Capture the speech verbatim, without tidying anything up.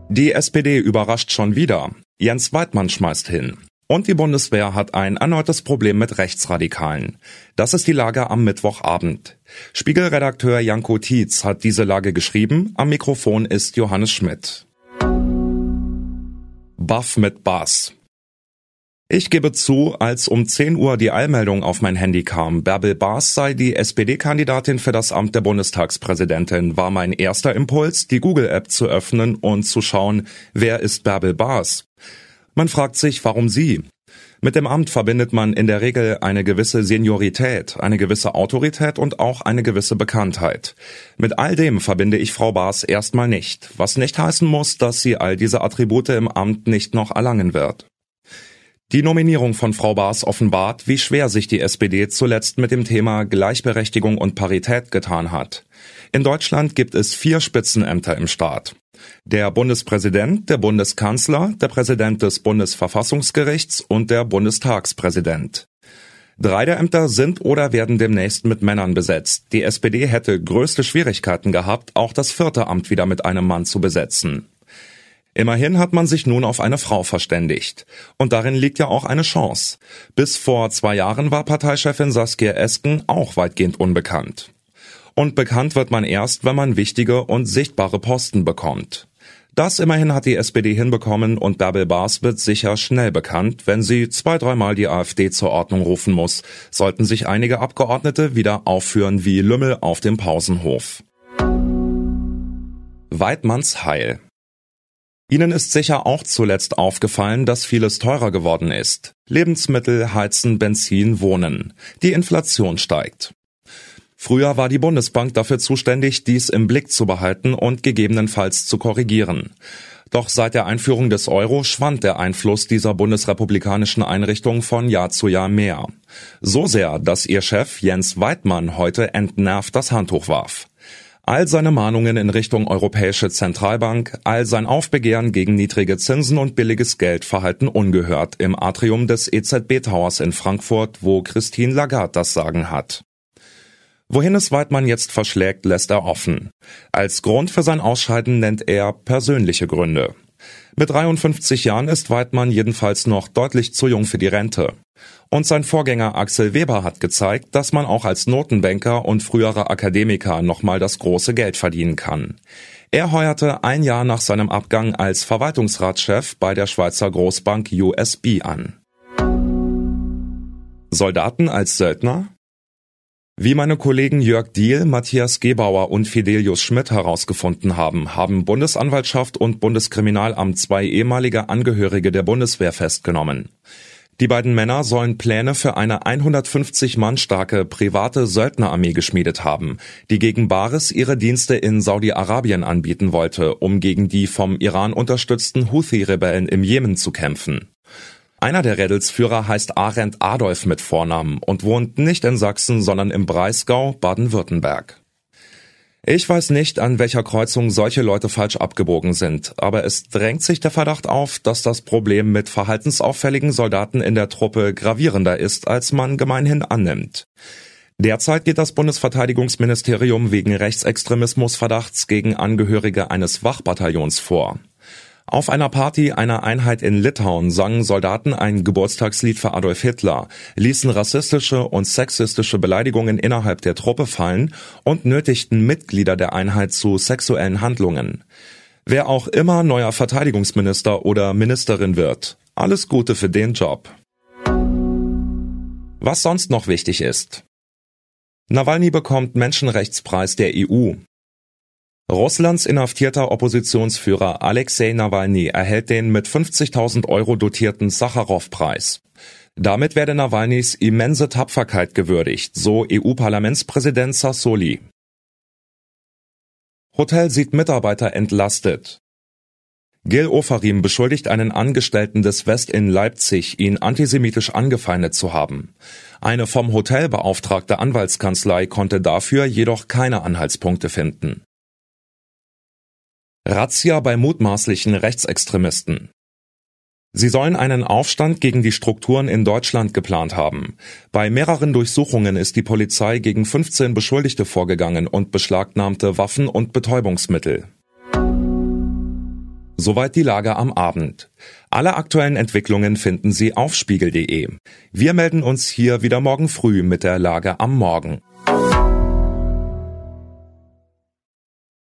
Die S P D überrascht schon wieder. Jens Weidmann schmeißt hin. Und die Bundeswehr hat ein erneutes Problem mit Rechtsradikalen. Das ist die Lage am Mittwochabend. Spiegelredakteur Janko Tietz hat diese Lage geschrieben. Am Mikrofon ist Johannes Schmidt. Baff mit Bass. Ich gebe zu, als um zehn Uhr die Eilmeldung auf mein Handy kam, Bärbel Baas sei die S P D-Kandidatin für das Amt der Bundestagspräsidentin, war mein erster Impuls, die Google-App zu öffnen und zu schauen, wer ist Bärbel Baas? Man fragt sich, warum sie? Mit dem Amt verbindet man in der Regel eine gewisse Seniorität, eine gewisse Autorität und auch eine gewisse Bekanntheit. Mit all dem verbinde ich Frau Baas erstmal nicht, was nicht heißen muss, dass sie all diese Attribute im Amt nicht noch erlangen wird. Die Nominierung von Frau Baas offenbart, wie schwer sich die S P D zuletzt mit dem Thema Gleichberechtigung und Parität getan hat. In Deutschland gibt es vier Spitzenämter im Staat. Der Bundespräsident, der Bundeskanzler, der Präsident des Bundesverfassungsgerichts und der Bundestagspräsident. Drei der Ämter sind oder werden demnächst mit Männern besetzt. Die S P D hätte größte Schwierigkeiten gehabt, auch das vierte Amt wieder mit einem Mann zu besetzen. Immerhin hat man sich nun auf eine Frau verständigt. Und darin liegt ja auch eine Chance. Bis vor zwei Jahren war Parteichefin Saskia Esken auch weitgehend unbekannt. Und bekannt wird man erst, wenn man wichtige und sichtbare Posten bekommt. Das immerhin hat die S P D hinbekommen und Bärbel Baas wird sicher schnell bekannt, wenn sie zwei, dreimal die AfD zur Ordnung rufen muss, sollten sich einige Abgeordnete wieder aufführen wie Lümmel auf dem Pausenhof. Weidmanns Heil. Ihnen ist sicher auch zuletzt aufgefallen, dass vieles teurer geworden ist. Lebensmittel, Heizen, Benzin, Wohnen. Die Inflation steigt. Früher war die Bundesbank dafür zuständig, dies im Blick zu behalten und gegebenenfalls zu korrigieren. Doch seit der Einführung des Euro schwand der Einfluss dieser bundesrepublikanischen Einrichtung von Jahr zu Jahr mehr. So sehr, dass ihr Chef Jens Weidmann heute entnervt das Handtuch warf. All seine Mahnungen in Richtung Europäische Zentralbank, all sein Aufbegehren gegen niedrige Zinsen und billiges Geld verhalten ungehört im Atrium des E Z B-Towers in Frankfurt, wo Christine Lagarde das Sagen hat. Wohin es Weidmann jetzt verschlägt, lässt er offen. Als Grund für sein Ausscheiden nennt er persönliche Gründe. Mit dreiundfünfzig Jahren ist Weidmann jedenfalls noch deutlich zu jung für die Rente. Und sein Vorgänger Axel Weber hat gezeigt, dass man auch als Notenbanker und früherer Akademiker nochmal das große Geld verdienen kann. Er heuerte ein Jahr nach seinem Abgang als Verwaltungsratschef bei der Schweizer Großbank U S B an. Soldaten als Söldner? Wie meine Kollegen Jörg Diehl, Matthias Gebauer und Fidelius Schmidt herausgefunden haben, haben Bundesanwaltschaft und Bundeskriminalamt zwei ehemalige Angehörige der Bundeswehr festgenommen. Die beiden Männer sollen Pläne für eine hundertfünfzig Mann starke private Söldnerarmee geschmiedet haben, die gegen Bares ihre Dienste in Saudi-Arabien anbieten wollte, um gegen die vom Iran unterstützten Houthi-Rebellen im Jemen zu kämpfen. Einer der Rädelsführer heißt Arend Adolf mit Vornamen und wohnt nicht in Sachsen, sondern im Breisgau, Baden-Württemberg. Ich weiß nicht, an welcher Kreuzung solche Leute falsch abgebogen sind, aber es drängt sich der Verdacht auf, dass das Problem mit verhaltensauffälligen Soldaten in der Truppe gravierender ist, als man gemeinhin annimmt. Derzeit geht das Bundesverteidigungsministerium wegen Rechtsextremismusverdachts gegen Angehörige eines Wachbataillons vor. Auf einer Party einer Einheit in Litauen sangen Soldaten ein Geburtstagslied für Adolf Hitler, ließen rassistische und sexistische Beleidigungen innerhalb der Truppe fallen und nötigten Mitglieder der Einheit zu sexuellen Handlungen. Wer auch immer neuer Verteidigungsminister oder Ministerin wird, alles Gute für den Job. Was sonst noch wichtig ist. Nawalny bekommt Menschenrechtspreis der E U. Russlands inhaftierter Oppositionsführer Alexei Nawalny erhält den mit fünfzigtausend Euro dotierten Sacharow-Preis. Damit werde Nawalnys immense Tapferkeit gewürdigt, so E U-Parlamentspräsident Sassoli. Hotel sieht Mitarbeiter entlastet. Gil Ofarim beschuldigt einen Angestellten des West in Leipzig, ihn antisemitisch angefeindet zu haben. Eine vom Hotel beauftragte Anwaltskanzlei konnte dafür jedoch keine Anhaltspunkte finden. Razzia bei mutmaßlichen Rechtsextremisten. Sie sollen einen Aufstand gegen die Strukturen in Deutschland geplant haben. Bei mehreren Durchsuchungen ist die Polizei gegen fünfzehn Beschuldigte vorgegangen und beschlagnahmte Waffen und Betäubungsmittel. Soweit die Lage am Abend. Alle aktuellen Entwicklungen finden Sie auf spiegel punkt de. Wir melden uns hier wieder morgen früh mit der Lage am Morgen.